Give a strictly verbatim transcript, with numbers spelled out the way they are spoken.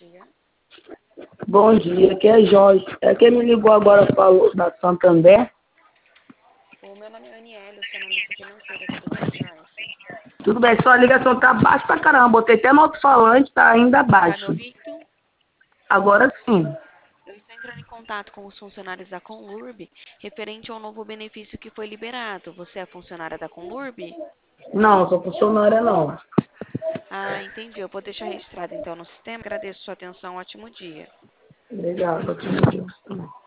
dia. Bom dia, aqui é Jorge. É quem me ligou agora falou da Santander. O meu nome é Aniele, eu sou analista financeira, tudo bem, Jorge? Tudo bem, sua ligação tá baixa pra caramba. Botei até no alto-falante, tá ainda Tá me baixo. ouvindo? Agora sim. Eu estou entrando em contato com os funcionários da Conlurb, referente ao novo benefício que foi liberado. Você é funcionária da Conlurb? Não, sou funcionária não. Ah, entendi. Eu vou deixar registrado então no sistema. Agradeço sua atenção. Ótimo dia. Obrigado, ótimo dia.